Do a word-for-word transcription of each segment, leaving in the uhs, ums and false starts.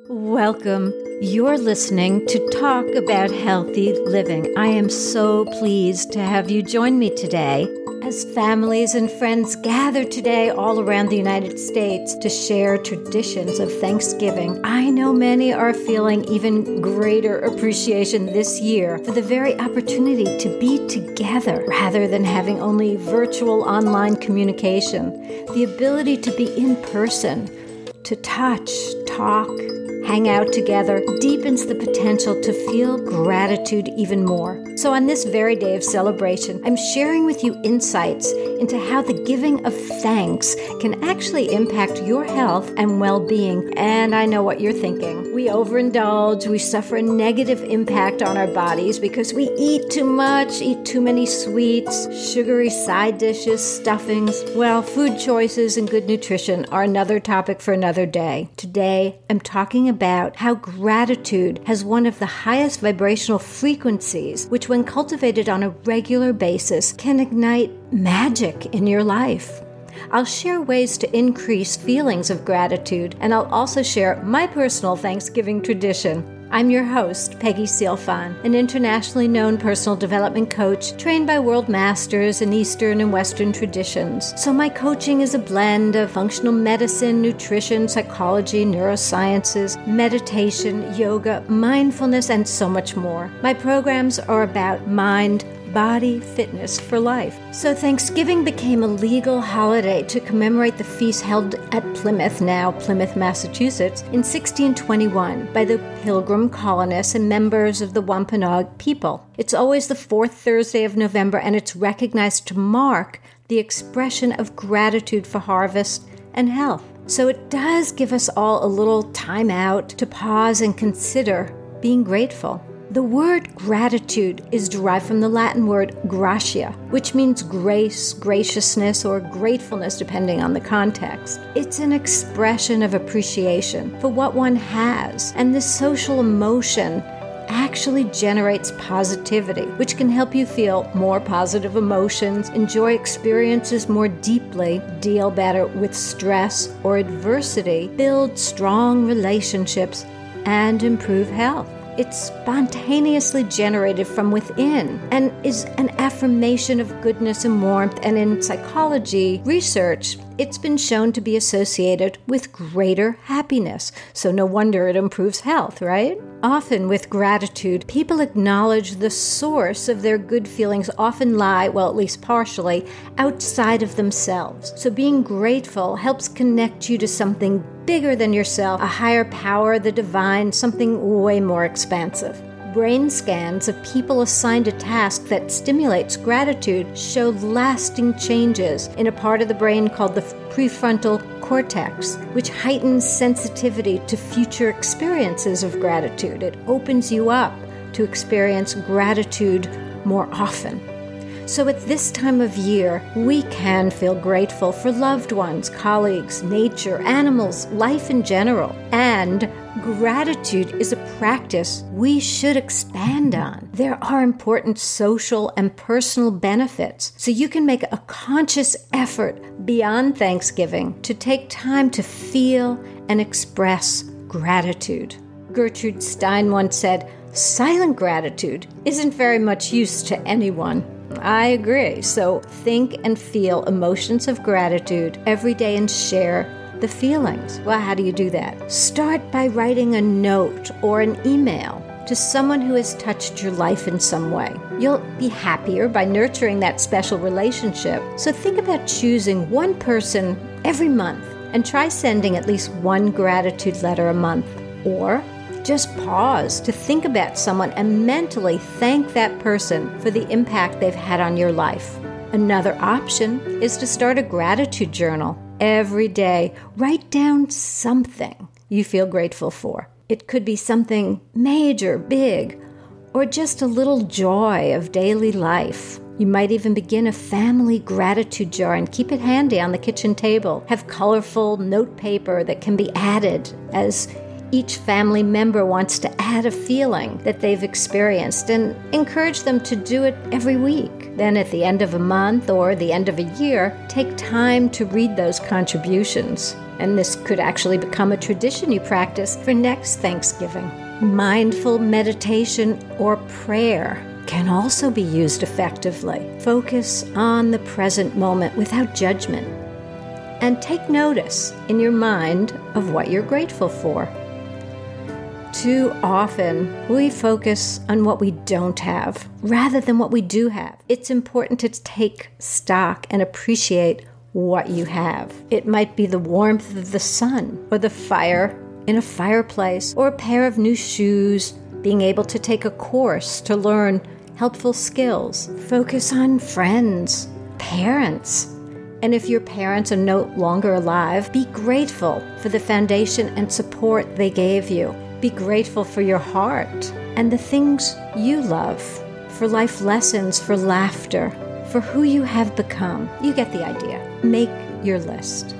Welcome. You're listening to Talk About Healthy Living. I am so pleased to have you join me today as families and friends gather today all around the United States to share traditions of Thanksgiving. I know many are feeling even greater appreciation this year for the very opportunity to be together rather than having only virtual online communication. The ability to be in person, to touch, talk, hang out together deepens the potential to feel gratitude even more. So on this very day of celebration, I'm sharing with you insights into how the giving of thanks can actually impact your health and well-being. And I know what you're thinking. We overindulge, we suffer a negative impact on our bodies because we eat too much, eat too many sweets, sugary side dishes, stuffings. Well, food choices and good nutrition are another topic for another day. Today, I'm talking about about how gratitude has one of the highest vibrational frequencies, which when cultivated on a regular basis can ignite magic in your life. I'll share ways to increase feelings of gratitude, and I'll also share my personal Thanksgiving tradition. I'm your host, Peggy Silfan, an internationally known personal development coach trained by world masters in Eastern and Western traditions. So my coaching is a blend of functional medicine, nutrition, psychology, neurosciences, meditation, yoga, mindfulness, and so much more. My programs are about mind, body, fitness for life. So Thanksgiving became a legal holiday to commemorate the feast held at Plymouth, now Plymouth, Massachusetts, in sixteen twenty-one by the Pilgrim colonists and members of the Wampanoag people. It's always the fourth Thursday of November, and it's recognized to mark the expression of gratitude for harvest and health. So it does give us all a little time out to pause and consider being grateful. The word gratitude is derived from the Latin word gratia, which means grace, graciousness, or gratefulness depending on the context. It's an expression of appreciation for what one has, and this social emotion actually generates positivity, which can help you feel more positive emotions, enjoy experiences more deeply, deal better with stress or adversity, build strong relationships, and improve health. It's spontaneously generated from within and is an affirmation of goodness and warmth. And in psychology research, it's been shown to be associated with greater happiness. So no wonder it improves health, right? Often with gratitude, people acknowledge the source of their good feelings often lie, well, at least partially, outside of themselves. So being grateful helps connect you to something bigger than yourself, a higher power, the divine, something way more expansive. Brain scans of people assigned a task that stimulates gratitude show lasting changes in a part of the brain called the prefrontal cortex, which heightens sensitivity to future experiences of gratitude. It opens you up to experience gratitude more often. So at this time of year, we can feel grateful for loved ones, colleagues, nature, animals, life in general. And gratitude is a practice we should expand on. There are important social and personal benefits, so you can make a conscious effort beyond Thanksgiving to take time to feel and express gratitude. Gertrude Stein once said, "Silent gratitude isn't very much use to anyone." I agree. So think and feel emotions of gratitude every day and share the feelings. Well, how do you do that? Start by writing a note or an email to someone who has touched your life in some way. You'll be happier by nurturing that special relationship. So think about choosing one person every month and try sending at least one gratitude letter a month. Or just pause to think about someone and mentally thank that person for the impact they've had on your life. Another option is to start a gratitude journal. Every day, write down something you feel grateful for. It could be something major, big, or just a little joy of daily life. You might even begin a family gratitude jar and keep it handy on the kitchen table. Have colorful note paper that can be added as each family member wants to add a feeling that they've experienced, and encourage them to do it every week. Then at the end of a month or the end of a year, take time to read those contributions. And this could actually become a tradition you practice for next Thanksgiving. Mindful meditation or prayer can also be used effectively. Focus on the present moment without judgment. And take notice in your mind of what you're grateful for. Too often, we focus on what we don't have rather than what we do have. It's important to take stock and appreciate what you have. It might be the warmth of the sun, or the fire in a fireplace, or a pair of new shoes, being able to take a course to learn helpful skills. Focus on friends, parents. And if your parents are no longer alive, be grateful for the foundation and support they gave you. Be grateful for your heart and the things you love, for life lessons, for laughter, for who you have become. You get the idea. Make your list.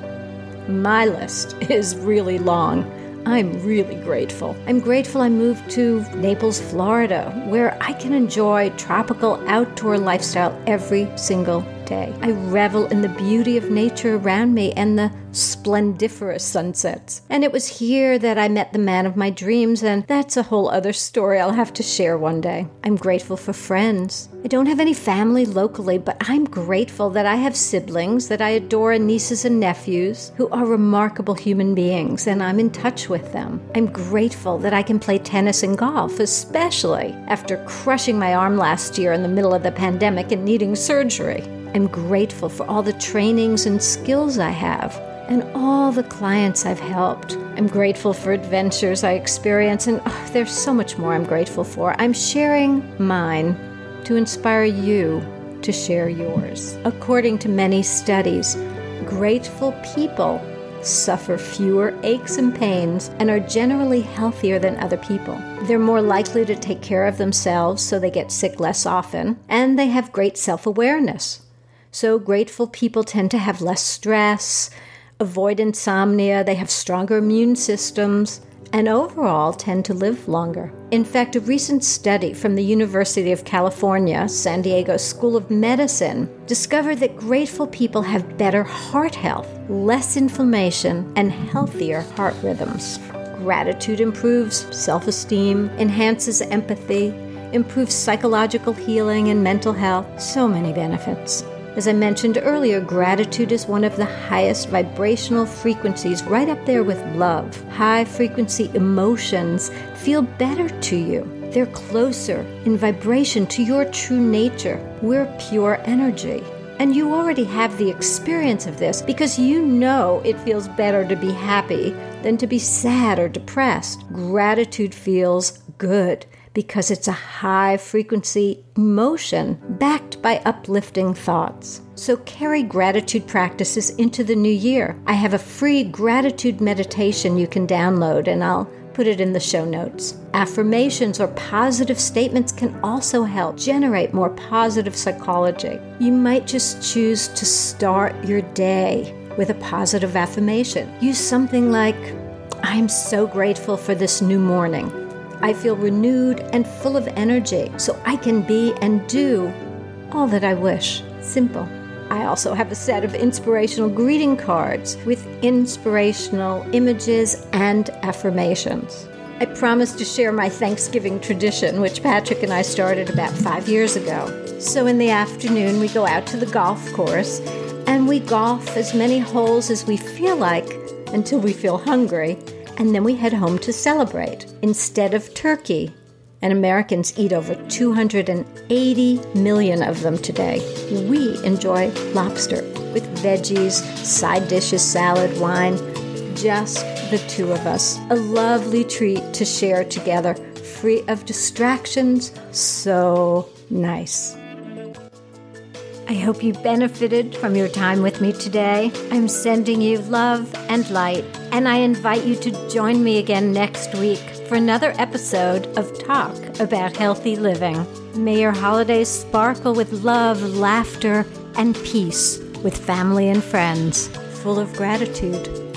My list is really long. I'm really grateful. I'm grateful I moved to Naples, Florida, where I can enjoy tropical outdoor lifestyle every single day. I revel in the beauty of nature around me and the splendiferous sunsets. And it was here that I met the man of my dreams, and that's a whole other story I'll have to share one day. I'm grateful for friends. I don't have any family locally, but I'm grateful that I have siblings that I adore, and nieces and nephews who are remarkable human beings, and I'm in touch with them. I'm grateful that I can play tennis and golf, especially after crushing my arm last year in the middle of the pandemic and needing surgery. I'm grateful for all the trainings and skills I have and all the clients I've helped. I'm grateful for adventures I experience, and oh, there's so much more I'm grateful for. I'm sharing mine to inspire you to share yours. According to many studies, grateful people suffer fewer aches and pains and are generally healthier than other people. They're more likely to take care of themselves, so they get sick less often, and they have great self-awareness. So grateful people tend to have less stress, avoid insomnia, they have stronger immune systems, and overall tend to live longer. In fact, a recent study from the University of California, San Diego School of Medicine, discovered that grateful people have better heart health, less inflammation, and healthier heart rhythms. Gratitude improves self-esteem, enhances empathy, improves psychological healing and mental health. So many benefits. As I mentioned earlier, gratitude is one of the highest vibrational frequencies, right up there with love. High-frequency emotions feel better to you. They're closer in vibration to your true nature. We're pure energy. And you already have the experience of this because you know it feels better to be happy than to be sad or depressed. Gratitude feels good because it's a high-frequency emotion backed by uplifting thoughts. So carry gratitude practices into the new year. I have a free gratitude meditation you can download, and I'll put it in the show notes. Affirmations or positive statements can also help generate more positive psychology. You might just choose to start your day with a positive affirmation. Use something like, "I'm so grateful for this new morning. I feel renewed and full of energy, so I can be and do all that I wish." Simple. I also have a set of inspirational greeting cards with inspirational images and affirmations. I promised to share my Thanksgiving tradition, which Patrick and I started about five years ago. So in the afternoon, we go out to the golf course, and we golf as many holes as we feel like until we feel hungry, and then we head home to celebrate. Instead of turkey, and Americans eat over two hundred eighty million of them today, we enjoy lobster with veggies, side dishes, salad, wine, just the two of us. A lovely treat to share together, free of distractions, so nice. I hope you benefited from your time with me today. I'm sending you love and light, and I invite you to join me again next week for another episode of Talk About Healthy Living. May your holidays sparkle with love, laughter, and peace with family and friends, full of gratitude.